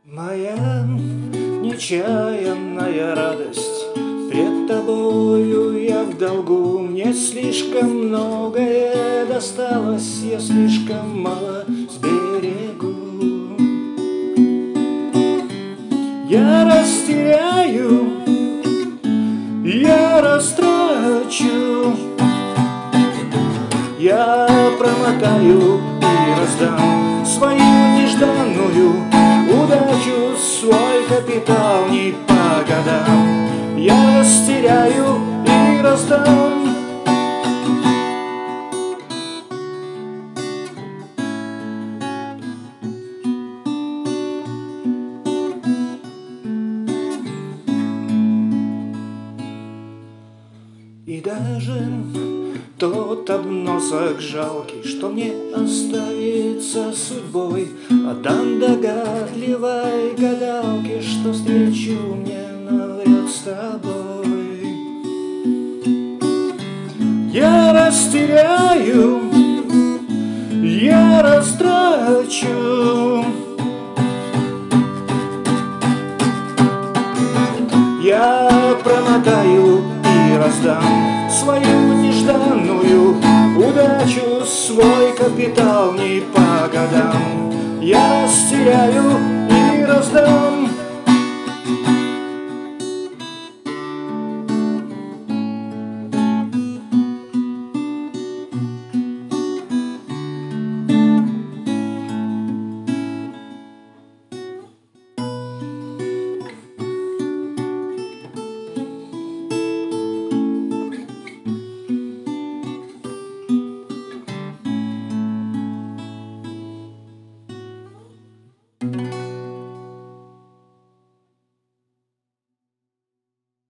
Моя нечаянная радость, пред тобою я в долгу. Мне слишком многое досталось, я слишком мало сберегу. Я растеряю, я растрачу, я промотаю и раздам свою нежданную удачу, свой капитал не по годам. Я растеряю и раздам. И даже тот обносок жалкий, что мне оставится судьбой, отдам догадливой гадалке, что встречу мне навряд с тобой. Я растеряю, я растрачу, я промотаю и раздам свою нежданную удачу, свой капитал не по годам. Я растеряю и раздам.